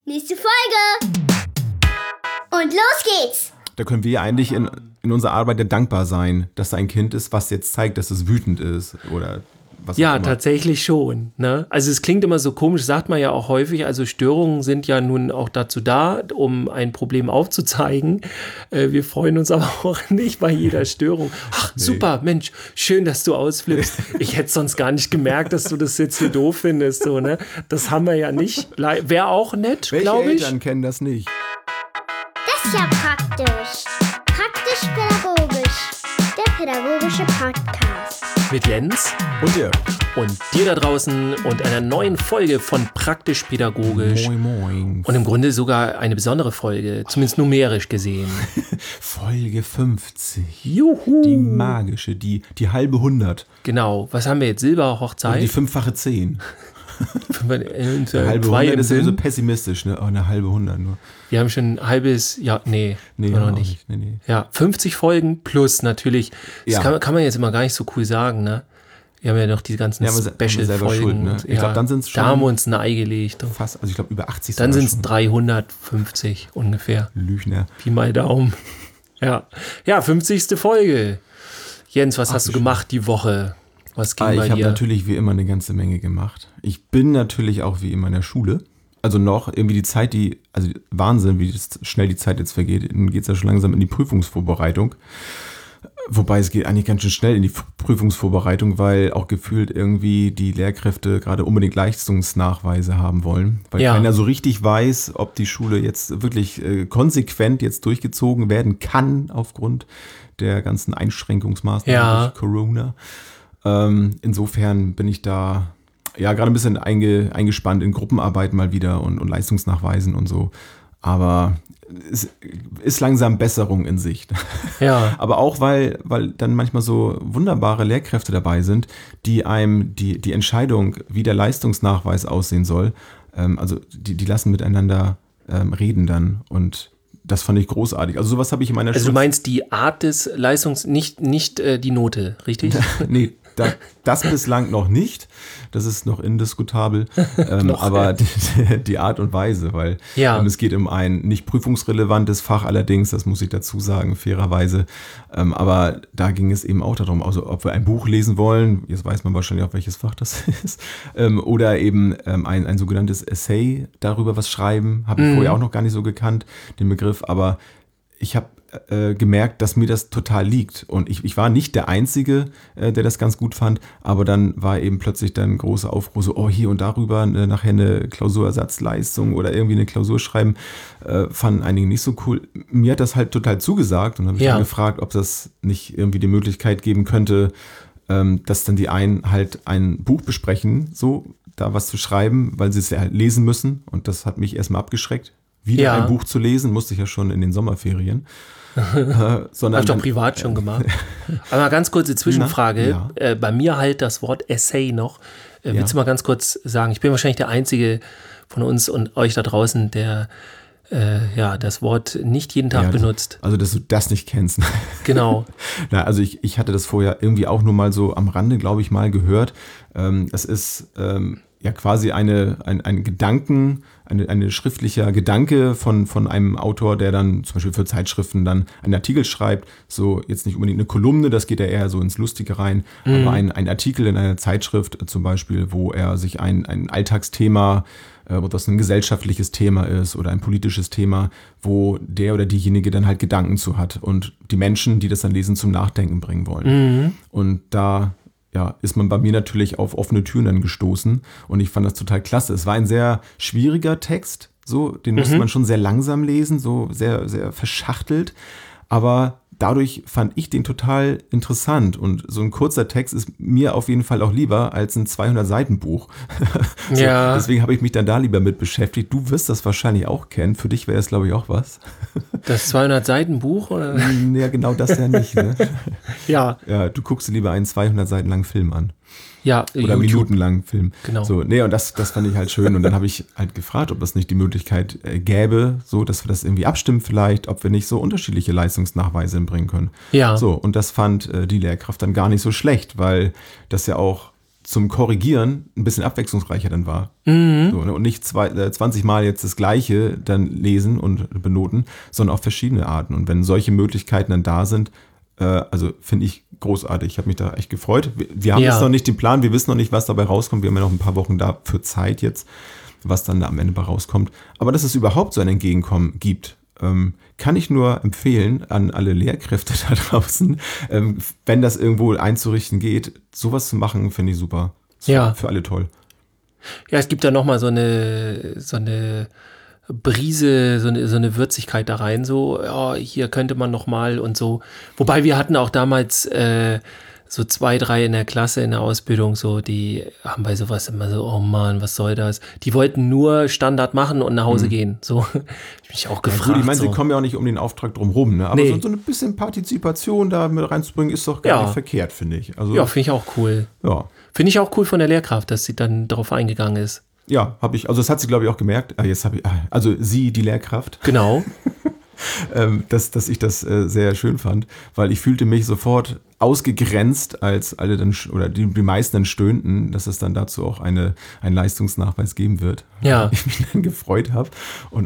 Nächste Folge! Und los geht's! Da können wir eigentlich in unserer Arbeit ja dankbar sein, dass da ein Kind ist, was jetzt zeigt, dass es wütend ist oder was ja, auch immer. Tatsächlich schon. Ne? Also es klingt immer so komisch, sagt man ja auch häufig, also Störungen sind ja nun auch dazu da, um ein Problem aufzuzeigen. Wir freuen uns aber auch nicht bei jeder Störung. Ach, nee. Super, Mensch, schön, dass du ausflippst. Ich hätte sonst gar nicht gemerkt, dass du das jetzt hier doof findest. So, ne? Das haben wir ja nicht. Wäre auch nett, glaube ich. Welche Eltern kennen das nicht? Das ist ja praktisch. Praktisch-pädagogisch. Der pädagogische Podcast. Mit Jens und dir. Und dir da draußen und einer neuen Folge von Praktisch-pädagogisch. Moin, moin. Und im Grunde sogar eine besondere Folge, zumindest numerisch gesehen. Folge 50. Juhu. Die magische, die halbe 100. Genau. Was haben wir jetzt? Silberhochzeit? Also die 5-fache 10. Eine halbe 100 ist ja so pessimistisch, ne? Oh, eine halbe 100 nur. Wir haben schon ein halbes, nee noch nicht. Nee. Ja, 50 Folgen plus natürlich, das ja. kann man jetzt immer gar nicht so cool sagen, ne? Wir haben ja noch die ganzen Special-Folgen. Schuld, ne? Ich glaube, dann sind es schon. Da haben wir uns ein Ei gelegt. Fast, also ich glaube, über 80. Dann sind es 350 ungefähr. Lügner. Pi mal Daumen. Ja, 50. Folge. Jens, was hast du gemacht die Woche? Was ging bei dir? Ich habe natürlich wie immer eine ganze Menge gemacht. Ich bin natürlich auch wie immer in der Schule. Also noch irgendwie die Zeit, Wahnsinn, wie schnell die Zeit jetzt vergeht. Dann geht es ja schon langsam in die Prüfungsvorbereitung. Wobei es geht eigentlich ganz schön schnell in die Prüfungsvorbereitung, weil auch gefühlt irgendwie die Lehrkräfte gerade unbedingt Leistungsnachweise haben wollen. Weil keiner so richtig weiß, ob die Schule jetzt wirklich konsequent jetzt durchgezogen werden kann aufgrund der ganzen Einschränkungsmaßnahmen durch Corona. Insofern bin ich da gerade ein bisschen eingespannt in Gruppenarbeit mal wieder und Leistungsnachweisen und so. Aber es ist langsam Besserung in Sicht. Ja. Aber auch, weil dann manchmal so wunderbare Lehrkräfte dabei sind, die einem die Entscheidung, wie der Leistungsnachweis aussehen soll, also die lassen miteinander reden dann und das fand ich großartig. Also sowas habe ich in meiner Schule. Also du meinst die Art des nicht die Note, richtig? Nee, das bislang noch nicht. Das ist noch indiskutabel. Aber die Art und Weise, weil es geht um ein nicht prüfungsrelevantes Fach allerdings, das muss ich dazu sagen, fairerweise. Aber da ging es eben auch darum, also ob wir ein Buch lesen wollen, jetzt weiß man wahrscheinlich auch, welches Fach das ist, oder eben ein sogenanntes Essay darüber was schreiben. Habe ich vorher auch noch gar nicht so gekannt, den Begriff, aber ich habe gemerkt, dass mir das total liegt. Und ich war nicht der Einzige, der das ganz gut fand, aber dann war eben plötzlich dann große Aufruhr, so, hier und darüber nachher eine Klausurersatzleistung oder irgendwie eine Klausur schreiben, fanden einige nicht so cool. Mir hat das halt total zugesagt und habe mich dann gefragt, ob das nicht irgendwie die Möglichkeit geben könnte, dass dann die einen halt ein Buch besprechen, so da was zu schreiben, weil sie es ja halt lesen müssen. Und das hat mich erstmal abgeschreckt. Wieder ein Buch zu lesen, musste ich ja schon in den Sommerferien. Hab ich doch privat schon gemacht. Aber mal ganz kurze Zwischenfrage. Bei mir halt das Wort Essay noch. Willst du mal ganz kurz sagen, ich bin wahrscheinlich der Einzige von uns und euch da draußen, der das Wort nicht jeden Tag benutzt. Also, dass du das nicht kennst. Genau. Also ich hatte das vorher irgendwie auch nur mal so am Rande, glaube ich, mal gehört. Es ist quasi ein Gedanken, eine schriftlicher Gedanke von einem Autor, der dann zum Beispiel für Zeitschriften dann einen Artikel schreibt, so jetzt nicht unbedingt eine Kolumne, das geht ja eher so ins Lustige rein, aber ein Artikel in einer Zeitschrift zum Beispiel, wo er sich ein Alltagsthema, ob das ein gesellschaftliches Thema ist oder ein politisches Thema, wo der oder diejenige dann halt Gedanken zu hat und die Menschen, die das dann lesen, zum Nachdenken bringen wollen. Und da ist man bei mir natürlich auf offene Türen dann gestoßen und ich fand das total klasse. Es war ein sehr schwieriger Text, so, den musste man schon sehr langsam lesen, so sehr, sehr verschachtelt, aber dadurch fand ich den total interessant und so ein kurzer Text ist mir auf jeden Fall auch lieber als ein 200-Seiten-Buch. Deswegen habe ich mich dann da lieber mit beschäftigt. Du wirst das wahrscheinlich auch kennen. Für dich wäre es, glaube ich, auch was. Das 200-Seiten-Buch? Oder? Ja, genau das ja nicht. Ne? Ja, du guckst dir lieber einen 200 Seiten langen Film an. Ja, oder minutenlangen Film. Genau. So, und das fand ich halt schön. Und dann habe ich halt gefragt, ob das nicht die Möglichkeit gäbe, so, dass wir das irgendwie abstimmen vielleicht, ob wir nicht so unterschiedliche Leistungsnachweise bringen können. Ja. So, und das fand die Lehrkraft dann gar nicht so schlecht, weil das ja auch zum Korrigieren ein bisschen abwechslungsreicher dann war. So, ne? Und nicht 20 Mal jetzt das Gleiche dann lesen und benoten, sondern auf verschiedene Arten. Und wenn solche Möglichkeiten dann da sind, also finde ich großartig. Ich habe mich da echt gefreut. Wir haben jetzt noch nicht den Plan, wir wissen noch nicht, was dabei rauskommt. Wir haben ja noch ein paar Wochen dafür Zeit jetzt, was dann da am Ende bei rauskommt. Aber dass es überhaupt so ein Entgegenkommen gibt, kann ich nur empfehlen an alle Lehrkräfte da draußen, wenn das irgendwo einzurichten geht, sowas zu machen, finde ich super. Für alle toll. Ja, es gibt da nochmal so eine Brise, so eine Würzigkeit da rein, so, ja, hier könnte man nochmal und so. Wobei wir hatten auch damals so 2, 3 in der Klasse in der Ausbildung, so, die haben bei sowas immer so, oh Mann, was soll das? Die wollten nur Standard machen und nach Hause gehen. So, ich mich auch gefragt. Ja, gut, ich meine, sie kommen ja auch nicht um den Auftrag drumherum, ne? Aber so ein bisschen Partizipation da mit reinzubringen, ist doch gar nicht verkehrt, finde ich. Also, ja, finde ich auch cool. Ja. Finde ich auch cool von der Lehrkraft, dass sie dann darauf eingegangen ist. Ja, habe ich, also das hat sie, glaube ich, auch gemerkt. Also sie, die Lehrkraft. Genau. dass ich das sehr schön fand, weil ich fühlte mich sofort ausgegrenzt, als alle dann, oder die meisten dann stöhnten, dass es dann dazu auch einen Leistungsnachweis geben wird. Ja. Ich mich dann gefreut habe und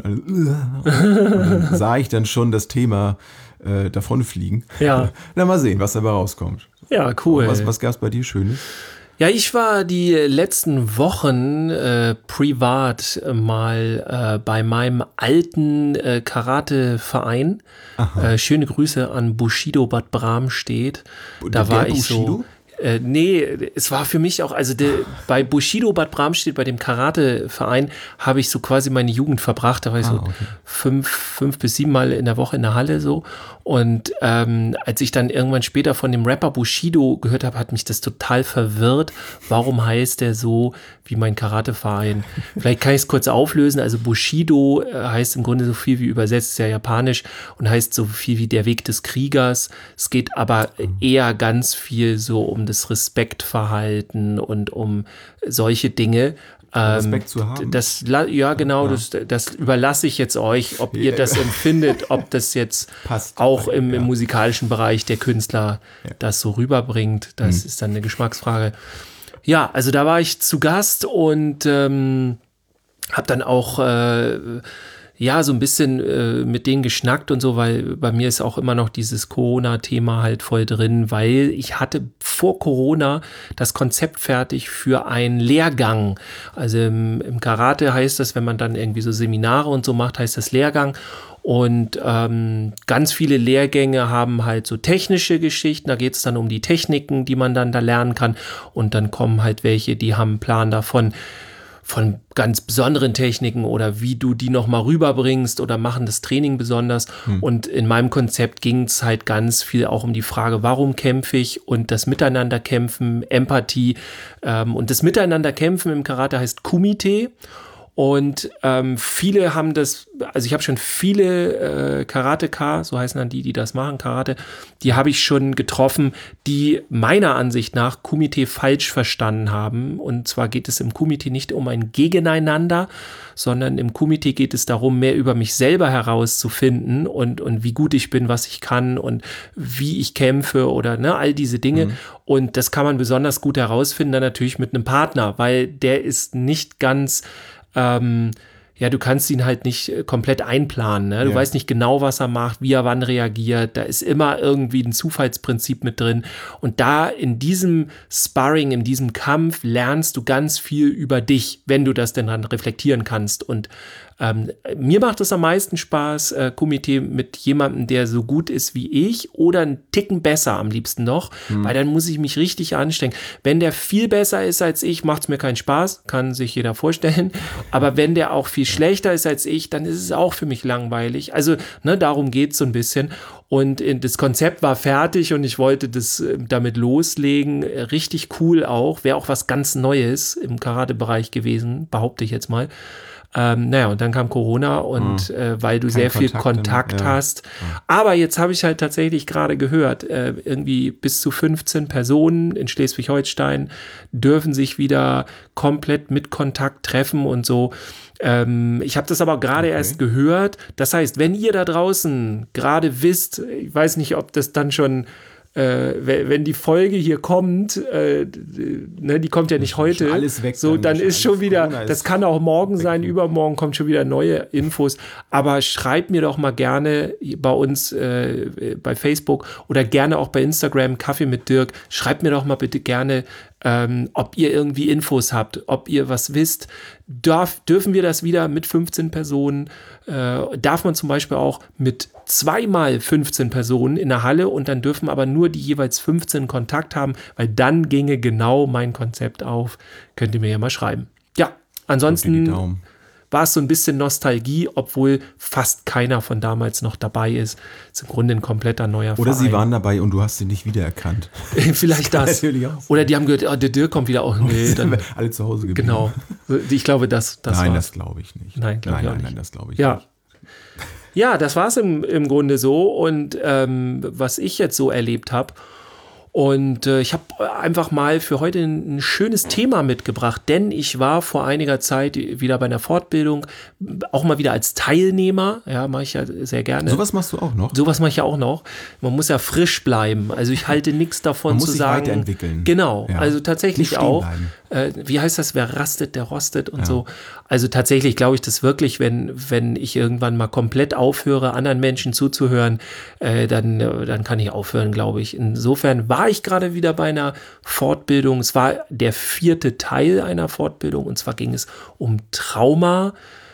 dann sah ich dann schon das Thema davonfliegen. Ja. Na, mal sehen, was dabei rauskommt. Ja, cool. Was gab es bei dir Schönes? Ja, ich war die letzten Wochen privat mal bei meinem alten Karate-Verein. Schöne Grüße an Bushido Bad Bramstedt. Da war ich Bushido? so. Nee, es war für mich auch, also bei Bushido Bad Bramstedt, bei dem Karate-Verein, habe ich so quasi meine Jugend verbracht. Da war ich so 5 bis 7 Mal in der Woche in der Halle so. Und als ich dann irgendwann später von dem Rapper Bushido gehört habe, hat mich das total verwirrt. Warum heißt der so wie mein Karate-Verein? Vielleicht kann ich es kurz auflösen. Also Bushido heißt im Grunde so viel wie übersetzt, ist ja japanisch und heißt so viel wie der Weg des Kriegers. Es geht aber eher ganz viel so um das Respektverhalten und um solche Dinge. Respekt zu haben. Das überlasse ich jetzt euch, ob ihr das empfindet, ob das jetzt passt auch im musikalischen Bereich der Künstler das so rüberbringt. Das ist dann eine Geschmacksfrage. Ja, also da war ich zu Gast und habe dann auch so ein bisschen mit denen geschnackt und so, weil bei mir ist auch immer noch dieses Corona-Thema halt voll drin, weil ich hatte vor Corona das Konzept fertig für einen Lehrgang. Also im Karate heißt das, wenn man dann irgendwie so Seminare und so macht, heißt das Lehrgang. Und ganz viele Lehrgänge haben halt so technische Geschichten, da geht es dann um die Techniken, die man dann da lernen kann. Und dann kommen halt welche, die haben einen Plan davon, von ganz besonderen Techniken oder wie du die nochmal rüberbringst oder machen das Training besonders. Und in meinem Konzept ging es halt ganz viel auch um die Frage, warum kämpfe ich und das Miteinanderkämpfen, Empathie. Und das Miteinanderkämpfen im Karate heißt Kumite. Und viele haben das, also ich habe schon viele Karateka, so heißen dann die das machen, Karate, die habe ich schon getroffen, die meiner Ansicht nach Kumite falsch verstanden haben. Und zwar geht es im Kumite nicht um ein Gegeneinander, sondern im Kumite geht es darum, mehr über mich selber herauszufinden und wie gut ich bin, was ich kann und wie ich kämpfe oder all diese Dinge. Und das kann man besonders gut herausfinden, dann natürlich mit einem Partner, weil der ist nicht ganz du kannst ihn halt nicht komplett einplanen. Ne? Du weißt nicht genau, was er macht, wie er wann reagiert. Da ist immer irgendwie ein Zufallsprinzip mit drin. Und da in diesem Sparring, in diesem Kampf lernst du ganz viel über dich, wenn du das denn dann reflektieren kannst. Und mir macht es am meisten Spaß, Kumite mit jemandem, der so gut ist wie ich oder einen Ticken besser am liebsten noch, weil dann muss ich mich richtig anstrengen. Wenn der viel besser ist als ich, macht es mir keinen Spaß, kann sich jeder vorstellen. Aber wenn der auch viel schlechter ist als ich, dann ist es auch für mich langweilig. Also darum geht es so ein bisschen. Und das Konzept war fertig und ich wollte das damit loslegen. Richtig cool auch. Wäre auch was ganz Neues im Karate-Bereich gewesen, behaupte ich jetzt mal. Und dann kam Corona und weil du sehr viel Kontakt hast. Aber jetzt habe ich halt tatsächlich gerade gehört, irgendwie bis zu 15 Personen in Schleswig-Holstein dürfen sich wieder komplett mit Kontakt treffen und so. Ich habe das aber gerade erst gehört. Das heißt, wenn ihr da draußen gerade wisst, ich weiß nicht, ob das dann schon wenn die Folge hier kommt, die kommt ja nicht heute, alles weg, so, dann ist schon wieder, das kann auch morgen sein, weg. übermorgen kommt schon wieder neue Infos, aber schreibt mir doch mal gerne bei uns bei Facebook oder gerne auch bei Instagram, Kaffee mit Dirk, schreibt mir doch mal bitte gerne, ob ihr irgendwie Infos habt, ob ihr was wisst. Dürfen wir das wieder mit 15 Personen? Darf man zum Beispiel auch mit 2x 15 Personen in der Halle und dann dürfen aber nur die jeweils 15 Kontakt haben, weil dann ginge genau mein Konzept auf. Könnt ihr mir ja mal schreiben. Ja, ansonsten war es so ein bisschen Nostalgie, obwohl fast keiner von damals noch dabei ist. Ist im Grunde ein kompletter neuer Oder Verein. sie waren dabei und du hast sie nicht wiedererkannt. Vielleicht das. Oder die haben gehört, der Dirk kommt wieder auch. Nee, dann alle zu Hause geblieben. Genau. Ich glaube, das Nein, war's. das glaube ich nicht. Nein, das glaube ich Ja. nicht. Ja, das war es im Grunde so. Und was ich jetzt so erlebt habe. Und ich habe einfach mal für heute ein schönes Thema mitgebracht, denn ich war vor einiger Zeit wieder bei einer Fortbildung, auch mal wieder als Teilnehmer, ja, mache ich ja sehr gerne. Sowas machst du auch noch? Sowas mache ich ja auch noch. Man muss ja frisch bleiben, also ich halte nichts davon Man muss zu sich sagen. weiterentwickeln. Genau, Ja. also tatsächlich Nicht stehen auch. bleiben. Wie heißt das, wer rastet, der rostet und so. Also tatsächlich glaube ich das wirklich, wenn ich irgendwann mal komplett aufhöre, anderen Menschen zuzuhören, dann kann ich aufhören, glaube ich. Insofern war ich gerade wieder bei einer Fortbildung. Es war der 4. Teil einer Fortbildung und zwar ging es um Trauma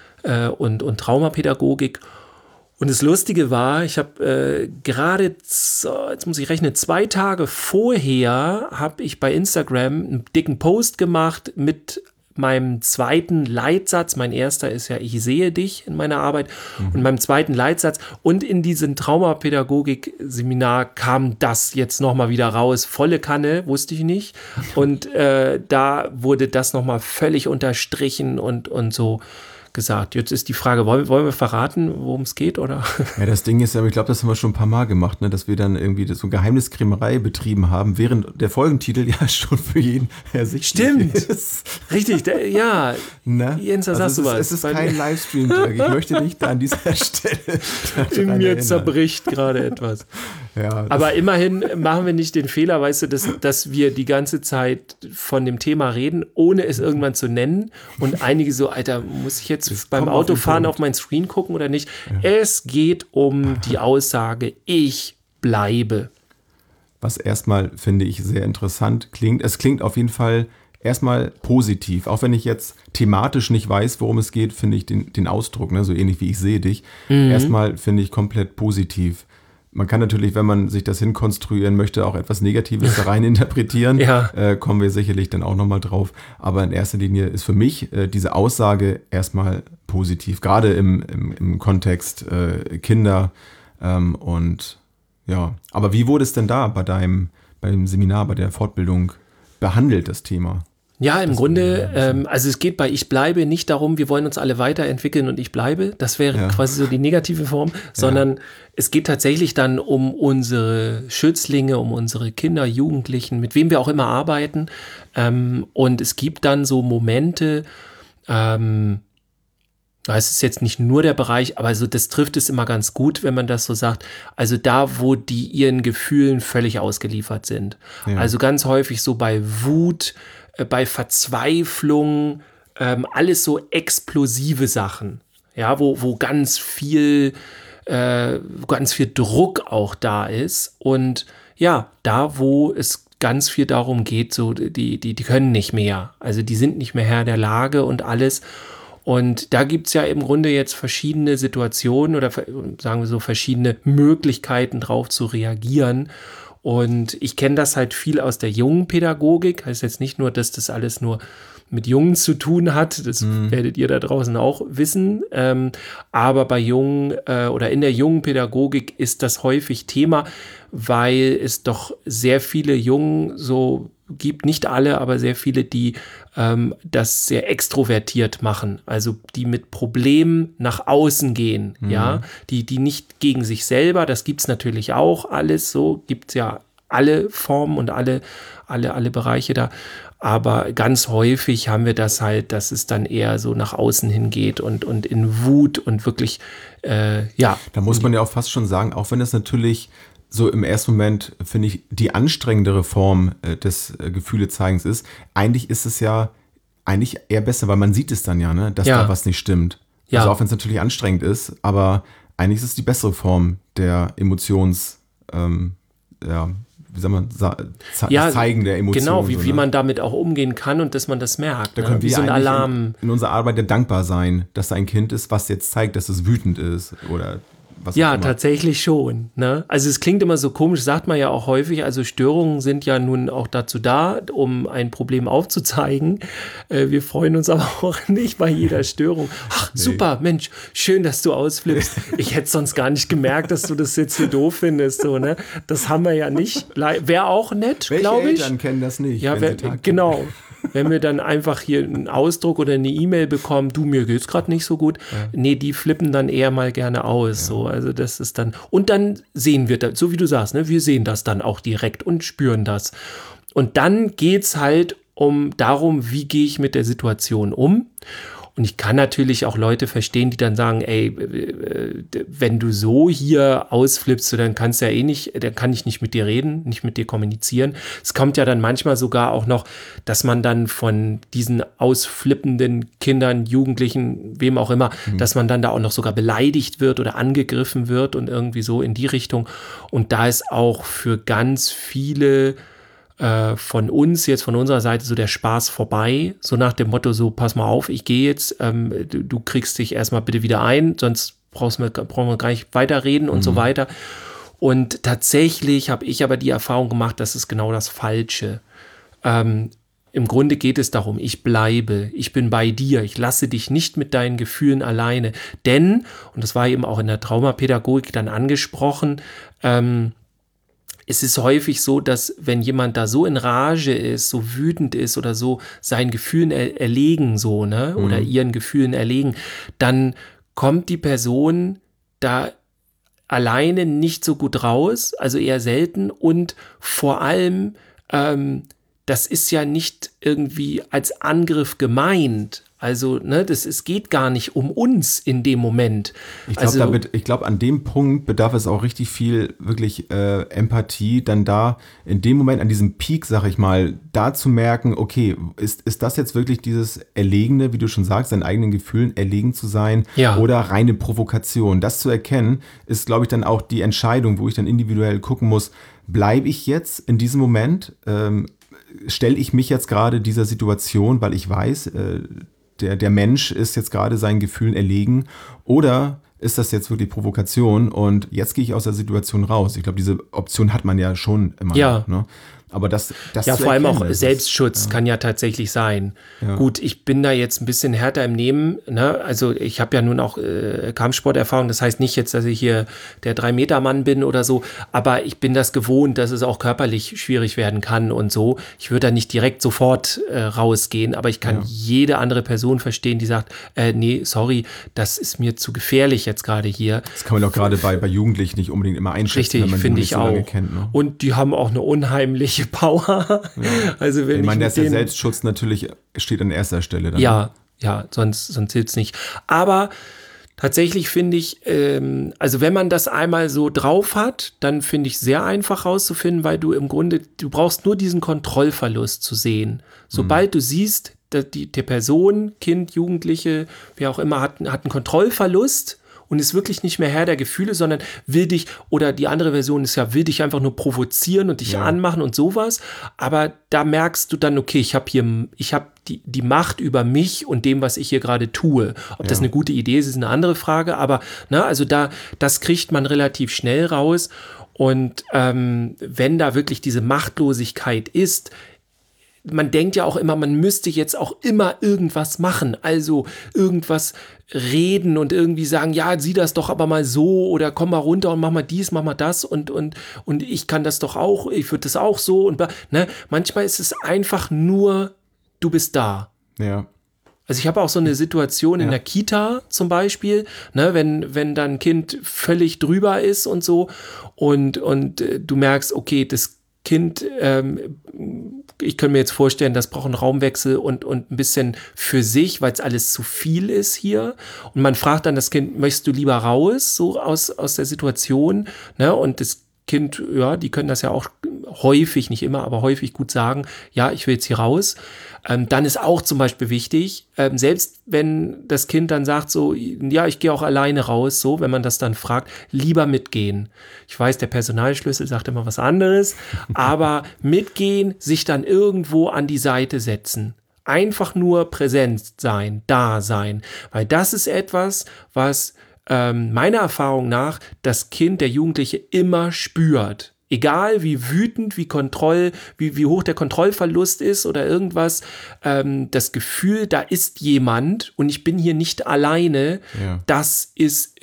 und Traumapädagogik. Und das Lustige war, ich habe gerade, jetzt muss ich rechnen, 2 Tage vorher habe ich bei Instagram einen dicken Post gemacht mit meinem 2. Leitsatz. Mein erster ist ja, ich sehe dich in meiner Arbeit. Und meinem 2. Leitsatz. Und in diesem Traumapädagogik-Seminar kam das jetzt nochmal wieder raus. Volle Kanne, wusste ich nicht. Und da wurde das nochmal völlig unterstrichen und so gesagt. Jetzt ist die Frage, wollen wir verraten, worum es geht, oder? Ja, das Ding ist ja, ich glaube, das haben wir schon ein paar Mal gemacht, ne, dass wir dann irgendwie so Geheimniskrämerei betrieben haben, während der Folgentitel ja schon für jeden ersichtlich Stimmt. ist. Richtig, ja. Ne? Jens, da sagst du was. Es ist kein Livestream, Dirk. Ich möchte dich da an dieser Stelle In daran mir erinnern. zerbricht gerade etwas. Ja, Aber immerhin machen wir nicht den Fehler, weißt du, dass wir die ganze Zeit von dem Thema reden, ohne es irgendwann zu nennen. Und einige so, Alter, muss ich jetzt beim Autofahren auf mein Screen gucken oder nicht? Ja. Es geht um die Aussage, ich bleibe. Was erstmal, finde ich, sehr interessant klingt. Es klingt auf jeden Fall erstmal positiv. Auch wenn ich jetzt thematisch nicht weiß, worum es geht, finde ich den Ausdruck, ne, so ähnlich wie ich sehe dich, erstmal finde ich komplett positiv. Man kann natürlich, wenn man sich das hinkonstruieren möchte, auch etwas Negatives da rein interpretieren. Ja. Kommen wir sicherlich dann auch nochmal drauf. Aber in erster Linie ist für mich diese Aussage erstmal positiv. Gerade im Kontext Kinder und ja. Aber wie wurde es denn da beim Seminar, bei der Fortbildung behandelt, das Thema? Ja, im Grunde, also es geht bei Ich bleibe nicht darum, wir wollen uns alle weiterentwickeln und ich bleibe. Das wäre quasi so die negative Form, sondern es geht tatsächlich dann um unsere Schützlinge, um unsere Kinder, Jugendlichen, mit wem wir auch immer arbeiten. Und es gibt dann so Momente, es ist jetzt nicht nur der Bereich, aber so, das trifft es immer ganz gut, wenn man das so sagt. Also da, wo die ihren Gefühlen völlig ausgeliefert sind. Ja. Also ganz häufig so bei Wut, bei Verzweiflung, alles so explosive Sachen, ja, wo ganz viel Druck auch da ist und ja, da, wo es ganz viel darum geht, so die können nicht mehr, also die sind nicht mehr Herr der Lage und alles. Und da gibt es ja im Grunde jetzt verschiedene Situationen oder sagen wir so verschiedene Möglichkeiten drauf zu reagieren. Und ich kenne das halt viel aus der jungen Pädagogik. Heißt jetzt nicht nur, dass das alles nur mit Jungen zu tun hat. Das werdet ihr da draußen auch wissen. Aber bei Jungen oder in der jungen Pädagogik ist das häufig Thema, weil es doch sehr viele Jungen so gibt, nicht alle, aber sehr viele, die das sehr extrovertiert machen, also die mit Problemen nach außen gehen, ja, die nicht gegen sich selber, das gibt's natürlich auch alles, so gibt's ja alle Formen und alle Bereiche da, aber ganz häufig haben wir das halt, dass es dann eher so nach außen hingeht und in Wut und wirklich, Da muss man ja auch fast schon sagen, auch wenn es natürlich so im ersten Moment, finde ich, die anstrengendere Form des Gefühlezeigens ist, eigentlich ist es ja eigentlich eher besser, weil man sieht es dann ja, ne, dass da was nicht stimmt. Ja. Also auch wenn es natürlich anstrengend ist, aber eigentlich ist es die bessere Form der wie soll man Zeigen der Emotionen. Genau, wie ne? man damit auch umgehen kann und dass man das merkt. Da können wie wir so ein eigentlich Alarm. in unserer Arbeit ja dankbar sein, dass da ein Kind ist, was jetzt zeigt, dass es wütend ist oder was auch Ja, immer. tatsächlich schon. Ne? Also es klingt immer so komisch, sagt man ja auch häufig, also Störungen sind ja nun auch dazu da, um ein Problem aufzuzeigen. Wir freuen uns aber auch nicht bei jeder Störung. Ach, super, Mensch, schön, dass du ausflippst. Ich hätte sonst gar nicht gemerkt, dass du das jetzt hier doof findest. So, ne? Das haben wir ja nicht. Wäre auch nett, glaube ich. Welche Eltern kennen das nicht? Ja, wenn sie Tag genau. Wenn wir dann einfach hier einen Ausdruck oder eine E-Mail bekommen, du, mir geht's gerade nicht so gut. Ja. Nee, die flippen dann eher mal gerne aus. Ja. So. Also das ist dann, und dann sehen wir das, so wie du sagst, ne, wir sehen das dann auch direkt und spüren das. Und dann geht's halt darum, wie gehe ich mit der Situation um. Und ich kann natürlich auch Leute verstehen, die dann sagen, ey, wenn du so hier ausflippst, dann kannst du ja dann kann ich nicht mit dir reden, nicht mit dir kommunizieren. Es kommt ja dann manchmal sogar auch noch, dass man dann von diesen ausflippenden Kindern, Jugendlichen, wem auch immer, dass man dann da auch noch sogar beleidigt wird oder angegriffen wird und irgendwie so in die Richtung. Und da ist auch für ganz viele von uns jetzt, von unserer Seite so der Spaß vorbei, so nach dem Motto so, pass mal auf, ich gehe jetzt, du kriegst dich erstmal bitte wieder ein, sonst brauchen wir gar nicht weiterreden und so weiter. Und tatsächlich habe ich aber die Erfahrung gemacht, das ist genau das Falsche. Im Grunde geht es darum, ich bleibe, ich bin bei dir, ich lasse dich nicht mit deinen Gefühlen alleine, denn, und das war eben auch in der Traumapädagogik dann angesprochen, es ist häufig so, dass wenn jemand da so in Rage ist, so wütend ist oder so seinen Gefühlen erlegen, so, ne, oder ihren Gefühlen erlegen, dann kommt die Person da alleine nicht so gut raus, also eher selten und vor allem, das ist ja nicht irgendwie als Angriff gemeint. Also, ne, es geht gar nicht um uns in dem Moment. Ich glaube, an dem Punkt bedarf es auch richtig viel wirklich Empathie, dann da in dem Moment, an diesem Peak, sag ich mal, da zu merken, okay, ist das jetzt wirklich dieses Erlegene, wie du schon sagst, seinen eigenen Gefühlen erlegen zu sein oder reine Provokation? Das zu erkennen, ist, glaube ich, dann auch die Entscheidung, wo ich dann individuell gucken muss, bleibe ich jetzt in diesem Moment, stelle ich mich jetzt gerade dieser Situation, weil ich weiß, der Mensch ist jetzt gerade seinen Gefühlen erlegen, oder ist das jetzt wirklich Provokation und jetzt gehe ich aus der Situation raus? Ich glaube, diese Option hat man ja schon immer noch, ne? Aber das ja, vor allem auch Selbstschutz kann ja tatsächlich sein. Ja. Gut, ich bin da jetzt ein bisschen härter im Nehmen. Ne? Also ich habe ja nun auch Kampfsporterfahrung. Das heißt nicht jetzt, dass ich hier der 3-Meter-Mann bin oder so. Aber ich bin das gewohnt, dass es auch körperlich schwierig werden kann und so. Ich würde da nicht direkt sofort rausgehen. Aber ich kann jede andere Person verstehen, die sagt, nee, sorry, das ist mir zu gefährlich jetzt gerade hier. Das kann man auch gerade bei Jugendlichen nicht unbedingt immer einschätzen. Richtig, finde ich auch. Kennt, ne? Und die haben auch eine unheimliche Power. Ja. Also wenn ich meine, der Selbstschutz natürlich steht an erster Stelle. Dann. Ja, sonst hilft es nicht. Aber tatsächlich finde ich, also wenn man das einmal so drauf hat, dann finde ich sehr einfach rauszufinden, weil du im Grunde, du brauchst nur diesen Kontrollverlust zu sehen. Sobald du siehst, dass die Person, Kind, Jugendliche, wer auch immer, hat einen Kontrollverlust und ist wirklich nicht mehr Herr der Gefühle, sondern will dich, oder die andere Version ist ja, will dich einfach nur provozieren und dich anmachen und sowas. Aber da merkst du dann, okay, ich habe die Macht über mich und dem, was ich hier gerade tue. Ob das eine gute Idee ist eine andere Frage, aber also das kriegt man relativ schnell raus. Und wenn da wirklich diese Machtlosigkeit ist, man denkt ja auch immer, man müsste jetzt auch immer irgendwas machen, also irgendwas reden und irgendwie sagen, ja, sieh das doch aber mal so oder komm mal runter und mach mal dies, mach mal das und ich kann das doch auch, ich würde das auch so und ne? Manchmal ist es einfach nur, du bist da. Ja. Also ich habe auch so eine Situation in der Kita zum Beispiel, ne, wenn dann ein Kind völlig drüber ist und so und du merkst, okay, das Kind, ich könnte mir jetzt vorstellen, das braucht einen Raumwechsel und ein bisschen für sich, weil es alles zu viel ist hier. Und man fragt dann das Kind, möchtest du lieber raus, so aus der Situation? Ne? Und das Kind, ja, die können das ja auch häufig, nicht immer, aber häufig gut sagen, ja, ich will jetzt hier raus. Dann ist auch zum Beispiel wichtig, selbst wenn das Kind dann sagt so, ja, ich gehe auch alleine raus, so, wenn man das dann fragt, lieber mitgehen. Ich weiß, der Personalschlüssel sagt immer was anderes, aber mitgehen, sich dann irgendwo an die Seite setzen. Einfach nur präsent sein, da sein, weil das ist etwas, was meiner Erfahrung nach das Kind, der Jugendliche immer spürt. Egal wie wütend, wie hoch der Kontrollverlust ist oder irgendwas, das Gefühl, da ist jemand und ich bin hier nicht alleine, das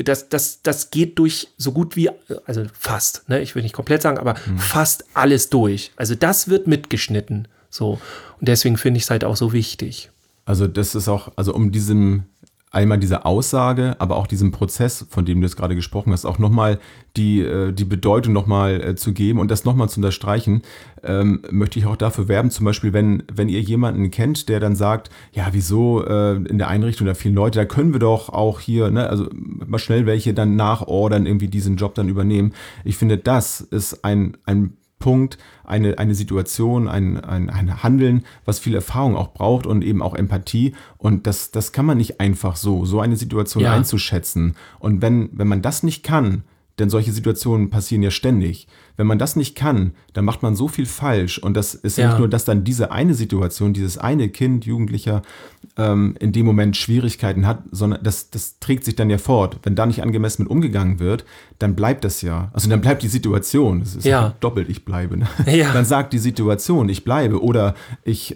geht durch so gut wie, also fast, ne? Ich will nicht komplett sagen, aber fast alles durch. Also das wird mitgeschnitten. So. Und deswegen finde ich es halt auch so wichtig. Also das ist auch, also um einmal diese Aussage, aber auch diesem Prozess, von dem du jetzt gerade gesprochen hast, auch nochmal die Bedeutung nochmal zu geben und das nochmal zu unterstreichen, möchte ich auch dafür werben, zum Beispiel, wenn ihr jemanden kennt, der dann sagt, ja, wieso in der Einrichtung da viele Leute, da können wir doch auch hier, ne, also mal schnell welche dann nachordern, irgendwie diesen Job dann übernehmen. Ich finde, das ist ein Punkt, eine Situation, ein Handeln, was viel Erfahrung auch braucht und eben auch Empathie. Und das kann man nicht einfach so eine Situation einzuschätzen. Und wenn man das nicht kann, denn solche Situationen passieren ja ständig. Wenn man das nicht kann, dann macht man so viel falsch. Und das ist ja nicht nur, dass dann diese eine Situation, dieses eine Kind, Jugendlicher, in dem Moment Schwierigkeiten hat, sondern das trägt sich dann ja fort. Wenn da nicht angemessen mit umgegangen wird, dann bleibt das ja. Also dann bleibt die Situation. Das ist ja doppelt, ich bleibe. Ne? Ja. Dann sagt die Situation, ich bleibe oder ich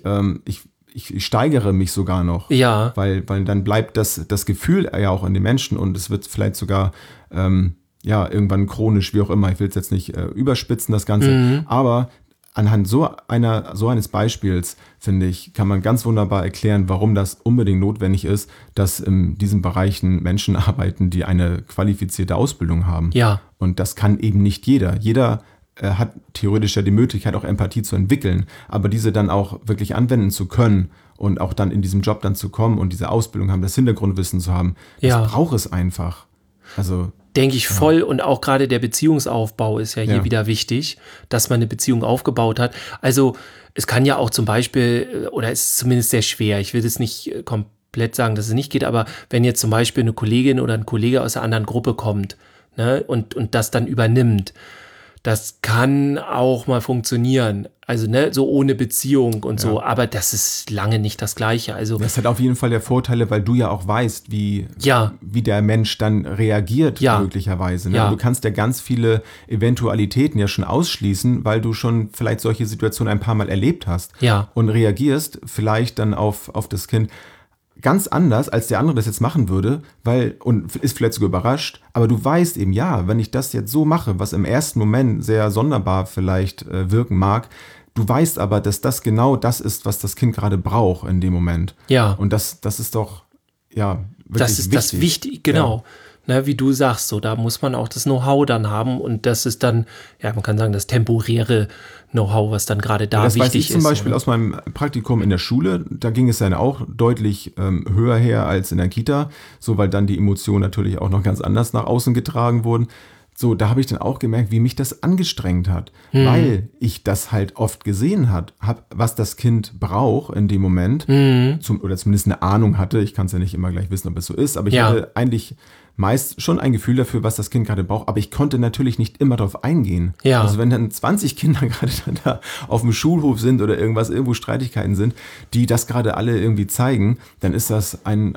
steigere mich sogar noch. Ja. Weil dann bleibt das Gefühl ja auch in den Menschen und es wird vielleicht sogar irgendwann chronisch, wie auch immer. Ich will es jetzt nicht überspitzen, das Ganze. Aber anhand so eines Beispiels, finde ich, kann man ganz wunderbar erklären, warum das unbedingt notwendig ist, dass in diesen Bereichen Menschen arbeiten, die eine qualifizierte Ausbildung haben. Ja. Und das kann eben nicht jeder. Jeder hat theoretisch ja die Möglichkeit, auch Empathie zu entwickeln, aber diese dann auch wirklich anwenden zu können und auch dann in diesem Job dann zu kommen und diese Ausbildung haben, das Hintergrundwissen zu haben, das braucht es einfach. Also denke ich voll und auch gerade der Beziehungsaufbau ist ja hier wieder wichtig, dass man eine Beziehung aufgebaut hat. Also es kann ja auch zum Beispiel, oder es ist zumindest sehr schwer, ich will das nicht komplett sagen, dass es nicht geht, aber wenn jetzt zum Beispiel eine Kollegin oder ein Kollege aus einer anderen Gruppe kommt, ne, und das dann übernimmt, das kann auch mal funktionieren. Also, ne, so ohne Beziehung und so, aber das ist lange nicht das Gleiche. Also, das hat auf jeden Fall ja Vorteile, weil du ja auch weißt, wie der Mensch dann reagiert, möglicherweise. Ne? Ja. Du kannst ja ganz viele Eventualitäten ja schon ausschließen, weil du schon vielleicht solche Situationen ein paar Mal erlebt hast. Ja. Und reagierst vielleicht dann auf das Kind ganz anders, als der andere das jetzt machen würde, und ist vielleicht sogar überrascht, aber du weißt eben, wenn ich das jetzt so mache, was im ersten Moment sehr sonderbar vielleicht wirken mag, du weißt aber, dass das genau das ist, was das Kind gerade braucht in dem Moment. Ja. Und das ist doch, wirklich das ist wichtig. Das Wichtige, genau. Ja. Ne, wie du sagst, so, da muss man auch das Know-how dann haben und das ist dann, man kann sagen, das temporäre Know-how, was dann gerade da wichtig ist. Das weiß ich zum Beispiel aus meinem Praktikum in der Schule, da ging es dann auch deutlich höher her als in der Kita, so, weil dann die Emotionen natürlich auch noch ganz anders nach außen getragen wurden. So, da habe ich dann auch gemerkt, wie mich das angestrengt hat, weil ich das halt oft gesehen habe, was das Kind braucht in dem Moment, oder zumindest eine Ahnung hatte. Ich kann es ja nicht immer gleich wissen, ob es so ist, aber ich hatte eigentlich meist schon ein Gefühl dafür, was das Kind gerade braucht, aber ich konnte natürlich nicht immer darauf eingehen. Ja. Also wenn dann 20 Kinder gerade da auf dem Schulhof sind oder irgendwo Streitigkeiten sind, die das gerade alle irgendwie zeigen, dann ist das eine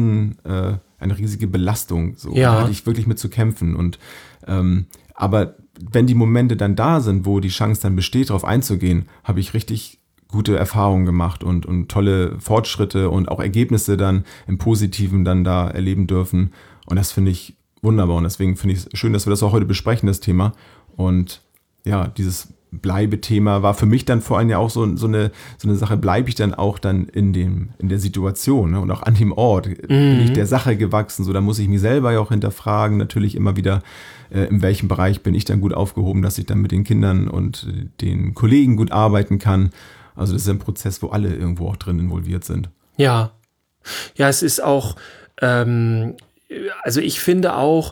riesige Belastung. So. Da hatte ich wirklich mit zu kämpfen. Und aber wenn die Momente dann da sind, wo die Chance dann besteht, darauf einzugehen, habe ich richtig gute Erfahrungen gemacht und tolle Fortschritte und auch Ergebnisse dann im Positiven dann da erleben dürfen. Und das finde ich wunderbar. Und deswegen finde ich es schön, dass wir das auch heute besprechen, das Thema. Und dieses Bleibethema war für mich dann vor allem ja auch so eine Sache, bleibe ich dann auch dann in der Situation, ne? Und auch an dem Ort. Bin ich der Sache gewachsen? So, da muss ich mich selber ja auch hinterfragen, natürlich immer wieder, in welchem Bereich bin ich dann gut aufgehoben, dass ich dann mit den Kindern und den Kollegen gut arbeiten kann. Also das ist ein Prozess, wo alle irgendwo auch drin involviert sind. Ja, es ist auch, also ich finde auch,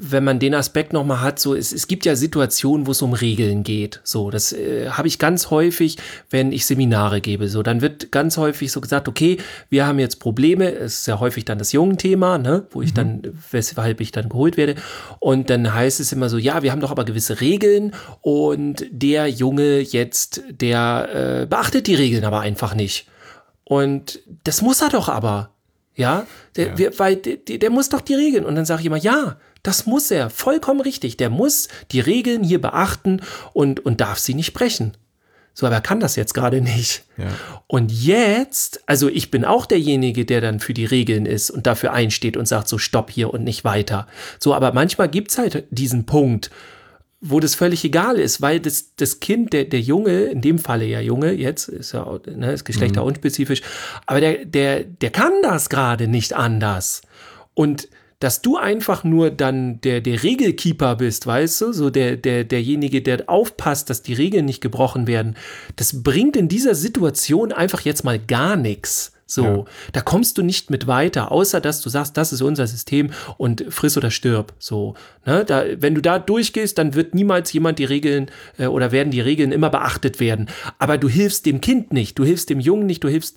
wenn man den Aspekt nochmal hat, so es gibt ja Situationen, wo es um Regeln geht. So, das habe ich ganz häufig, wenn ich Seminare gebe. So, dann wird ganz häufig so gesagt, okay, wir haben jetzt Probleme. Es ist ja häufig dann das Jungenthema, ne, wo ich dann, weshalb ich dann geholt werde. Und dann heißt es immer so, ja, wir haben doch aber gewisse Regeln und der Junge jetzt, der beachtet die Regeln aber einfach nicht. Und das muss er doch aber. Ja, weil der muss doch die Regeln. Und dann sage ich immer, ja, das muss er, vollkommen richtig. Der muss die Regeln hier beachten und darf sie nicht brechen. So, aber er kann das jetzt gerade nicht. Ja. Und jetzt, also ich bin auch derjenige, der dann für die Regeln ist und dafür einsteht und sagt so, stopp hier und nicht weiter. So, aber manchmal gibt's halt diesen Punkt, wo das völlig egal ist, weil das Kind, der Junge, in dem Falle ja Junge, jetzt ist ja ist geschlechterunspezifisch, aber der kann das gerade nicht anders. Und dass du einfach nur dann der Regelkeeper bist, weißt du, so derjenige, der aufpasst, dass die Regeln nicht gebrochen werden, das bringt in dieser Situation einfach jetzt mal gar nichts. So, da kommst du nicht mit weiter, außer dass du sagst, das ist unser System und friss oder stirb. So, ne? Wenn du da durchgehst, dann wird niemals jemand die Regeln oder werden die Regeln immer beachtet werden. Aber du hilfst dem Kind nicht, du hilfst dem Jungen nicht, du hilfst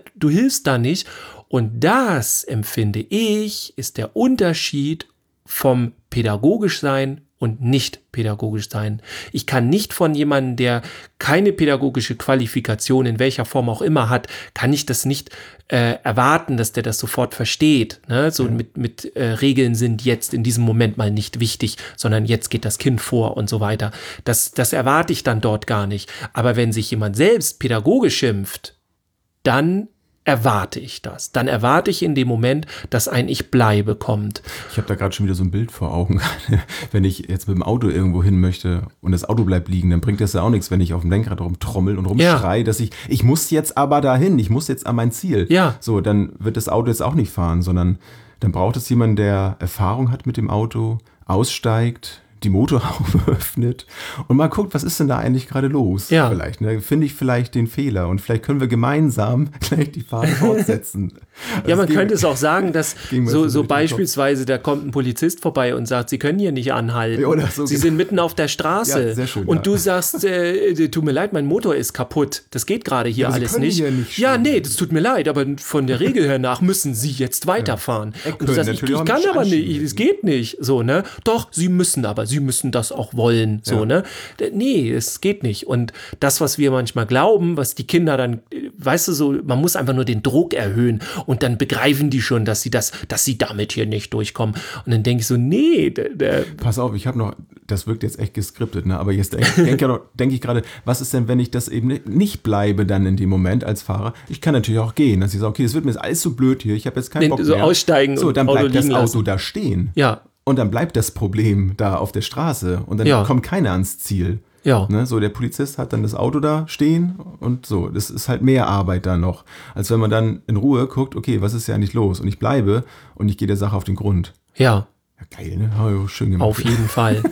da nicht. Und das, empfinde ich, ist der Unterschied vom pädagogisch sein und nicht pädagogisch sein. Ich kann nicht von jemandem, der keine pädagogische Qualifikation in welcher Form auch immer hat, kann ich das nicht erwarten, dass der das sofort versteht. Ne? So mit Regeln sind jetzt in diesem Moment mal nicht wichtig, sondern jetzt geht das Kind vor und so weiter. Das erwarte ich dann dort gar nicht. Aber wenn sich jemand selbst pädagogisch schimpft, dann erwarte ich das. Dann erwarte ich in dem Moment, dass ein Ich bleibe kommt. Ich habe da gerade schon wieder so ein Bild vor Augen. Wenn ich jetzt mit dem Auto irgendwo hin möchte und das Auto bleibt liegen, dann bringt das ja auch nichts, wenn ich auf dem Lenkrad rumtrommel und rumschreie, dass ich muss jetzt aber dahin, ich muss jetzt an mein Ziel. Ja. So, dann wird das Auto jetzt auch nicht fahren, sondern dann braucht es jemanden, der Erfahrung hat mit dem Auto, aussteigt, die Motorhaube öffnet und mal guckt, was ist denn da eigentlich gerade los? Ja. Vielleicht, ne? Finde ich vielleicht den Fehler und vielleicht können wir gemeinsam gleich die Fahrt fortsetzen. Ja, man könnte es auch sagen, dass so beispielsweise, Kopf. da kommt ein Polizist vorbei und sagt, Sie können hier nicht anhalten. Oder so Sie sind mitten auf der Straße. Ja, sehr schön, und du sagst, tut mir leid, mein Motor ist kaputt. Das geht gerade hier aber alles Sie können nicht. hier nicht Ja, stehen. nee, das tut mir leid, aber von der Regel her nach müssen Sie jetzt weiterfahren. Und du sagst, ich kann aber nicht, es geht nicht. So, ne? Doch, Sie müssen das auch wollen. So, ne? Nee, es geht nicht. Und das, was wir manchmal glauben, was die Kinder dann, weißt du, so, man muss einfach nur den Druck erhöhen und dann begreifen die schon, dass sie damit hier nicht durchkommen. Und dann denke ich so, nee. Pass auf, ich habe noch, das wirkt jetzt echt geskriptet, ne? Aber jetzt denke ich gerade, was ist denn, wenn ich das eben nicht bleibe dann in dem Moment als Fahrer? Ich kann natürlich auch gehen, dass ich sage, okay, es wird mir jetzt alles so blöd hier, ich habe jetzt keinen Bock so mehr. Aussteigen so, dann und bleibt Auto das liegen Auto lassen. da stehen. Ja. Und dann bleibt das Problem da auf der Straße und dann kommt keiner ans Ziel. Ja. Ne? So, der Polizist hat dann das Auto da stehen und so. Das ist halt mehr Arbeit da noch, als wenn man dann in Ruhe guckt, okay, was ist ja eigentlich los? Und ich bleibe und ich gehe der Sache auf den Grund. Ja. Ja, geil, ne? Oh, schön gemacht. Auf jeden Fall.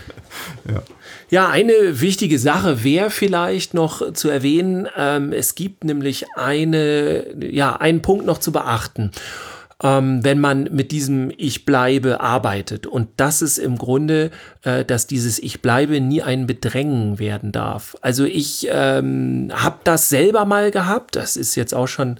Ja, eine wichtige Sache wäre vielleicht noch zu erwähnen, es gibt nämlich einen Punkt noch zu beachten. Wenn man mit diesem Ich bleibe arbeitet. Und das ist im Grunde, dass dieses Ich bleibe nie ein Bedrängen werden darf. Also ich habe das selber mal gehabt, das ist jetzt auch schon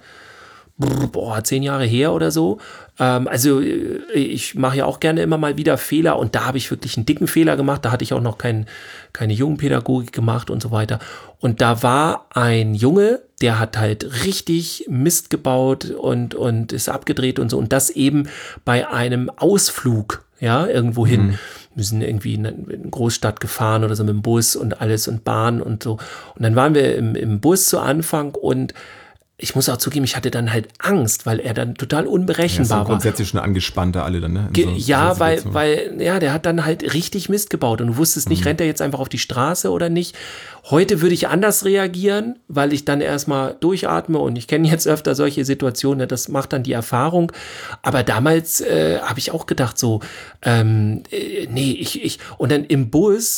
10 Jahre her oder so. Also ich mache ja auch gerne immer mal wieder Fehler und da habe ich wirklich einen dicken Fehler gemacht. Da hatte ich auch noch keine Jungenpädagogik gemacht und so weiter. Und da war ein Junge, der hat halt richtig Mist gebaut und ist abgedreht und so. Und das eben bei einem Ausflug, ja, irgendwo hin. Wir sind irgendwie in eine Großstadt gefahren oder so mit dem Bus und alles und Bahn und so. Und dann waren wir im Bus zu Anfang und ich muss auch zugeben, ich hatte dann halt Angst, weil er dann total unberechenbar war. Grundsätzlich schon angespannter alle dann, ne? Weil der hat dann halt richtig Mist gebaut und du wusstest nicht, rennt er jetzt einfach auf die Straße oder nicht. Heute würde ich anders reagieren, weil ich dann erstmal durchatme und ich kenne jetzt öfter solche Situationen, das macht dann die Erfahrung. Aber damals habe ich auch gedacht so, und dann im Bus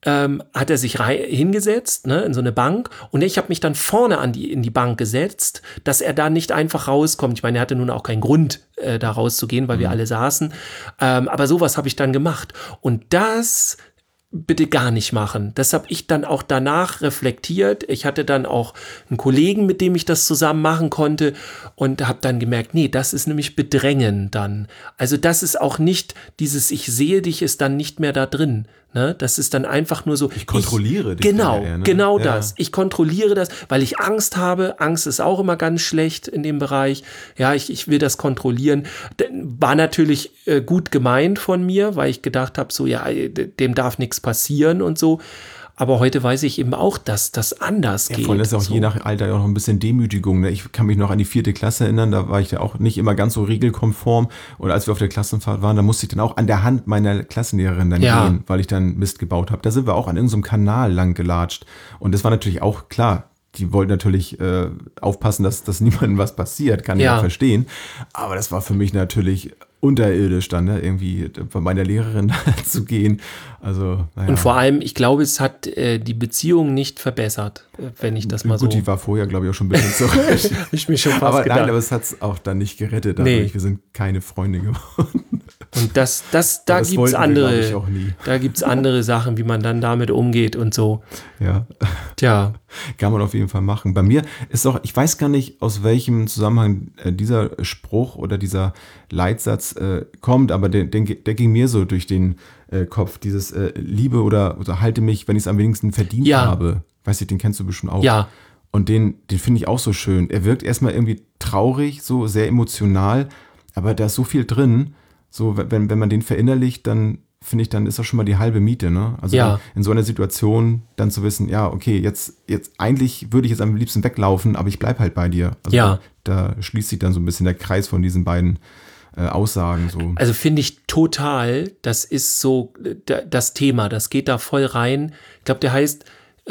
hat er sich hingesetzt, ne, in so eine Bank, und ich habe mich dann vorne in die Bank gesetzt, dass er da nicht einfach rauskommt. Ich meine, er hatte nun auch keinen Grund, da rauszugehen, weil wir alle saßen. Aber sowas habe ich dann gemacht. Und das bitte gar nicht machen. Das habe ich dann auch danach reflektiert. Ich hatte dann auch einen Kollegen, mit dem ich das zusammen machen konnte, und habe dann gemerkt, nee, das ist nämlich Bedrängen dann. Also das ist auch nicht dieses Ich sehe dich ist dann nicht mehr da drin. Ne? Das ist dann einfach nur so. Ich kontrolliere dich. Genau, eher, ne? genau ja. das. Ich kontrolliere das, weil ich Angst habe. Angst ist auch immer ganz schlecht in dem Bereich. Ja, ich will das kontrollieren. War natürlich gut gemeint von mir, weil ich gedacht habe, so, ja, dem darf nichts passieren und so. Aber heute weiß ich eben auch, dass das anders geht. Ja, das ist auch je nach Alter auch noch ein bisschen Demütigung. Ne? Ich kann mich noch an die 4. Klasse erinnern, da war ich ja auch nicht immer ganz so regelkonform. Und als wir auf der Klassenfahrt waren, da musste ich dann auch an der Hand meiner Klassenlehrerin dann gehen, weil ich dann Mist gebaut habe. Da sind wir auch an irgendeinem Kanal lang gelatscht. Und das war natürlich auch klar. Die wollten natürlich aufpassen, dass niemandem was passiert, kann ich auch verstehen. Aber das war für mich natürlich unterirdisch dann, ne? Irgendwie bei meiner Lehrerin zu gehen. Also, naja. Und vor allem, ich glaube, es hat die Beziehung nicht verbessert, wenn ich das mal so... Gut, die war vorher, glaube ich, auch schon ein bisschen zurück. Ich mir schon fast aber gedacht. Nein, aber es hat es auch dann nicht gerettet. Dadurch. Nee. Wir sind keine Freunde geworden. Und da gibt's andere, auch nie. Da gibt's andere Sachen, wie man dann damit umgeht und so. Ja. Tja. Kann man auf jeden Fall machen. Bei mir ist auch, ich weiß gar nicht, aus welchem Zusammenhang dieser Spruch oder dieser Leitsatz kommt, aber der ging mir so durch den Kopf. Dieses Liebe oder halte mich, wenn ich es am wenigsten verdient habe. Weiß ich, den kennst du bestimmt auch. Ja. Und den finde ich auch so schön. Er wirkt erstmal irgendwie traurig, so sehr emotional, aber da ist so viel drin. So, wenn man den verinnerlicht, dann finde ich, dann ist das schon mal die halbe Miete, ne? Also in so einer Situation dann zu wissen, ja, okay, jetzt eigentlich würde ich jetzt am liebsten weglaufen, aber ich bleib halt bei dir. Also da schließt sich dann so ein bisschen der Kreis von diesen beiden Aussagen. So. Also finde ich total, das ist so das Thema, das geht da voll rein. Ich glaube, der heißt,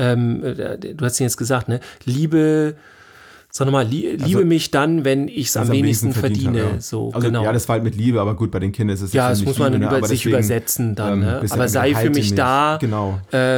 du hast ihn jetzt gesagt, ne? Liebe... Sag nochmal, liebe mich dann, wenn ich es am wenigsten verdiene. Habe, ja. So, also, genau. Ja, das war halt mit Liebe, aber gut, bei den Kindern ist es ja, jetzt das nicht muss man Liebe, sich deswegen, übersetzen dann. Ne? Aber sei für mich da, genau.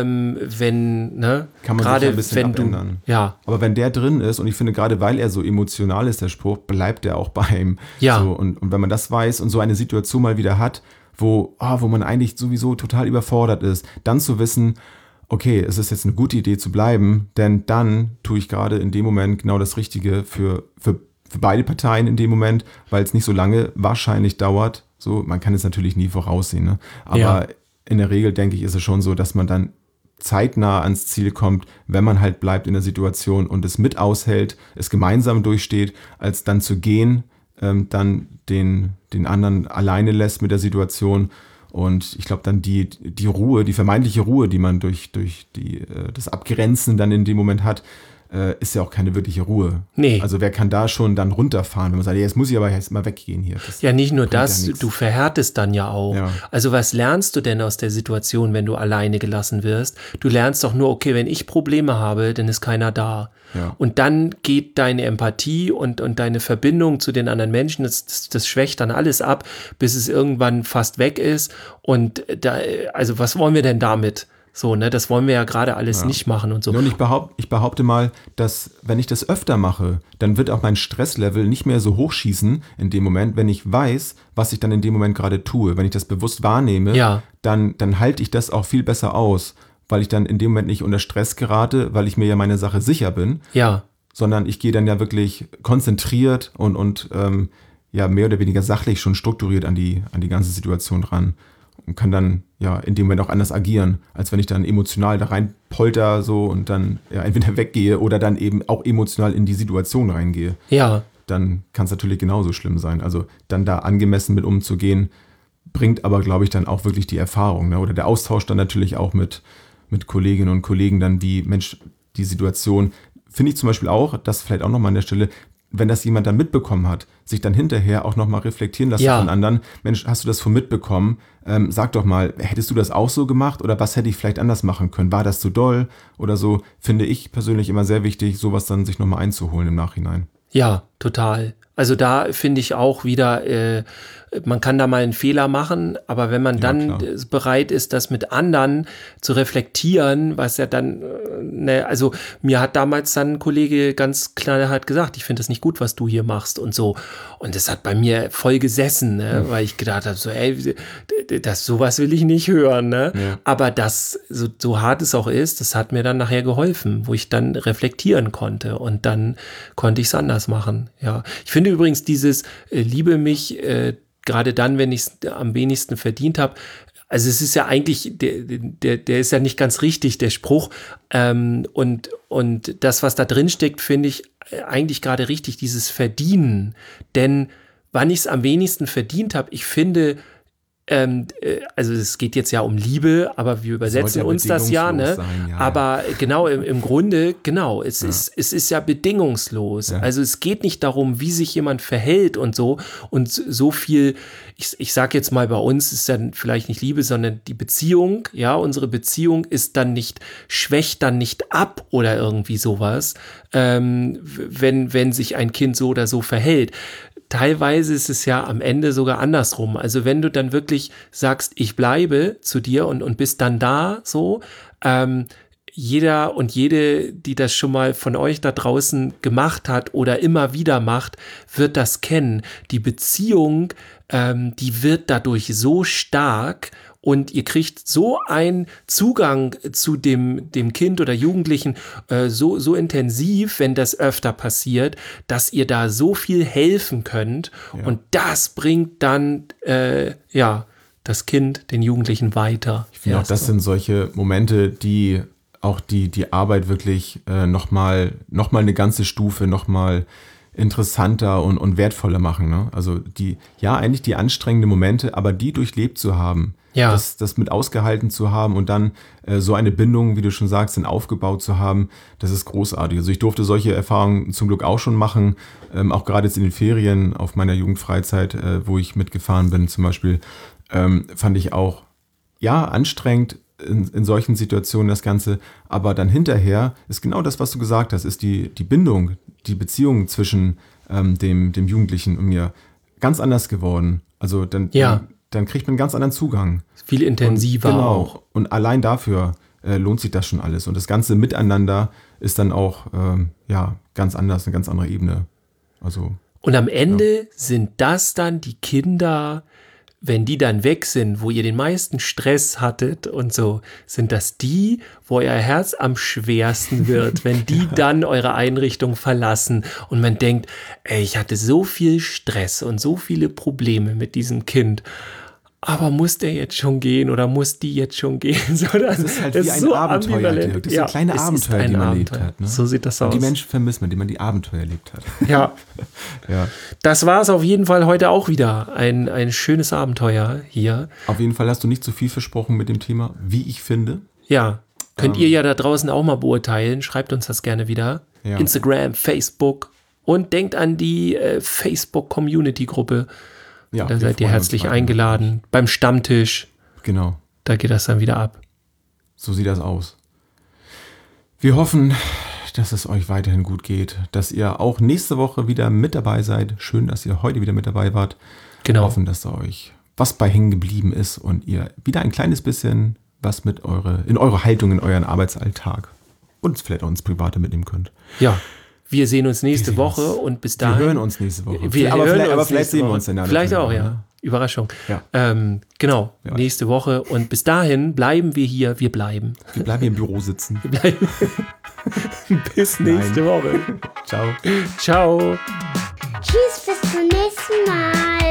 Wenn, ne? Kann man gerade sich ein bisschen wenn abändern. Ja. Aber wenn der drin ist, und ich finde, gerade weil er so emotional ist, der Spruch, bleibt er auch bei ihm. Ja. So, und wenn man das weiß und so eine Situation mal wieder hat, wo man eigentlich sowieso total überfordert ist, dann zu wissen, okay, es ist jetzt eine gute Idee zu bleiben, denn dann tue ich gerade in dem Moment genau das Richtige für beide Parteien in dem Moment, weil es nicht so lange wahrscheinlich dauert. So, man kann es natürlich nie voraussehen, ne? Aber in der Regel, denke ich, ist es schon so, dass man dann zeitnah ans Ziel kommt, wenn man halt bleibt in der Situation und es mit aushält, es gemeinsam durchsteht, als dann zu gehen, dann den anderen alleine lässt mit der Situation. Und ich glaube dann die Ruhe, die vermeintliche Ruhe, die man durch das Abgrenzen dann in dem Moment hat, ist ja auch keine wirkliche Ruhe. Nee. Also wer kann da schon dann runterfahren, wenn man sagt, jetzt muss ich aber jetzt mal weggehen hier. Ja, nicht nur das, du verhärtest dann ja auch. Ja. Also was lernst du denn aus der Situation, wenn du alleine gelassen wirst? Du lernst doch nur, okay, wenn ich Probleme habe, dann ist keiner da. Ja. Und dann geht deine Empathie und deine Verbindung zu den anderen Menschen, das schwächt dann alles ab, bis es irgendwann fast weg ist. Und also was wollen wir denn damit? So, ne, das wollen wir ja gerade alles nicht machen und so. Und ich behaupte mal, dass wenn ich das öfter mache, dann wird auch mein Stresslevel nicht mehr so hochschießen in dem Moment, wenn ich weiß, was ich dann in dem Moment gerade tue. Wenn ich das bewusst wahrnehme, dann halte ich das auch viel besser aus, weil ich dann in dem Moment nicht unter Stress gerate, weil ich mir ja meine Sache sicher bin, sondern ich gehe dann ja wirklich konzentriert und mehr oder weniger sachlich schon strukturiert an die ganze Situation ran. Und kann dann in dem Moment auch anders agieren, als wenn ich dann emotional da rein polter so und dann entweder weggehe oder dann eben auch emotional in die Situation reingehe. Ja. Dann kann es natürlich genauso schlimm sein. Also dann da angemessen mit umzugehen, bringt aber, glaube ich, dann auch wirklich die Erfahrung. Ne? Oder der Austausch dann natürlich auch mit Kolleginnen und Kollegen dann, wie, Mensch, die Situation, finde ich zum Beispiel auch, das vielleicht auch nochmal an der Stelle, wenn das jemand dann mitbekommen hat, sich dann hinterher auch nochmal reflektieren lassen von anderen. Mensch, hast du das von mitbekommen? Sag doch mal, hättest du das auch so gemacht oder was hätte ich vielleicht anders machen können? War das zu doll oder so? Finde ich persönlich immer sehr wichtig, sowas dann sich nochmal einzuholen im Nachhinein. Ja, total. Also da finde ich auch wieder man kann da mal einen Fehler machen, aber wenn man dann bereit ist, das mit anderen zu reflektieren, was ja dann, also mir hat damals dann ein Kollege ganz knallhart gesagt, ich finde das nicht gut, was du hier machst und so. Und das hat bei mir voll gesessen, ne? Weil ich gedacht habe, so, ey, sowas will ich nicht hören. Ne? Ja. Aber das, so hart es auch ist, das hat mir dann nachher geholfen, wo ich dann reflektieren konnte und dann konnte ich es anders machen. Ja, ich finde übrigens dieses liebe mich, gerade dann, wenn ich es am wenigsten verdient habe. Also es ist ja eigentlich, der ist ja nicht ganz richtig, der Spruch. Und das, was da drin steckt, finde ich eigentlich gerade richtig, dieses Verdienen. Denn wann ich es am wenigsten verdient habe, ich finde, also es geht jetzt ja um Liebe, aber wir übersetzen uns das ja, ne? Ja, aber genau, im Grunde, genau, es ist ja bedingungslos. Ja. Also es geht nicht darum, wie sich jemand verhält und so viel, ich sag jetzt mal, bei uns ist dann vielleicht nicht Liebe, sondern die Beziehung, ja, unsere Beziehung ist dann nicht, schwächt dann nicht ab oder irgendwie sowas, wenn sich ein Kind so oder so verhält. Teilweise ist es ja am Ende sogar andersrum. Also wenn du dann wirklich sagst, ich bleibe zu dir und bist dann da so, jeder und jede, die das schon mal von euch da draußen gemacht hat oder immer wieder macht, wird das kennen. Die Beziehung, die wird dadurch so stark und ihr kriegt so einen Zugang zu dem Kind oder Jugendlichen so intensiv, wenn das öfter passiert, dass ihr da so viel helfen könnt. Ja. Und das bringt dann das Kind, den Jugendlichen weiter. Ich finde auch, das sind solche Momente, die auch die Arbeit wirklich noch mal eine ganze Stufe, noch mal interessanter und wertvoller machen. Ne? Also eigentlich die anstrengenden Momente, aber die durchlebt zu haben, das mit ausgehalten zu haben und dann so eine Bindung, wie du schon sagst, dann aufgebaut zu haben, das ist großartig. Also ich durfte solche Erfahrungen zum Glück auch schon machen, auch gerade jetzt in den Ferien auf meiner Jugendfreizeit, wo ich mitgefahren bin zum Beispiel, fand ich auch, anstrengend, in solchen Situationen das Ganze, aber dann hinterher ist genau das, was du gesagt hast, ist die Bindung, die Beziehung zwischen dem Jugendlichen und mir ganz anders geworden. Also dann kriegt man einen ganz anderen Zugang. Viel intensiver auch. Und allein dafür lohnt sich das schon alles. Und das ganze Miteinander ist dann auch ganz anders, eine ganz andere Ebene. Also, und am Ende sind das dann die Kinder, wenn die dann weg sind, wo ihr den meisten Stress hattet und so, sind das die, wo euer Herz am schwersten wird, wenn die dann eure Einrichtung verlassen und man denkt, ey, ich hatte so viel Stress und so viele Probleme mit diesem Kind. Aber muss der jetzt schon gehen oder muss die jetzt schon gehen? Das ist halt wie ein so Abenteuer, Dirk. Das sind kleine Abenteuer, die man erlebt hat. Ne? So sieht das aus. Und die Menschen vermisst man, die man die Abenteuer erlebt hat. Ja. Das war es auf jeden Fall heute auch wieder. Ein schönes Abenteuer hier. Auf jeden Fall hast du nicht zu viel versprochen mit dem Thema, wie ich finde. Ja. Könnt ihr ja da draußen auch mal beurteilen. Schreibt uns das gerne wieder. Ja. Instagram, Facebook. Und denkt an die Facebook-Community-Gruppe. Ja, da seid ihr herzlich eingeladen. Beim Stammtisch. Genau. Da geht das dann wieder ab. So sieht das aus. Wir hoffen, dass es euch weiterhin gut geht, dass ihr auch nächste Woche wieder mit dabei seid. Schön, dass ihr heute wieder mit dabei wart. Genau. Wir hoffen, dass euch was bei hängen geblieben ist und ihr wieder ein kleines bisschen was in eure Haltung, in euren Arbeitsalltag und vielleicht auch ins Private mitnehmen könnt. Ja. Wir sehen uns nächste Woche und bis dahin. Wir hören uns nächste Woche. Aber vielleicht sehen wir uns dann. Vielleicht auch, ja. Überraschung. Ja. Genau, nächste Woche. Und bis dahin bleiben wir hier. Wir bleiben. Wir bleiben hier im Büro sitzen. Wir bleiben. Bis nächste Woche. Ciao. Ciao. Tschüss, bis zum nächsten Mal.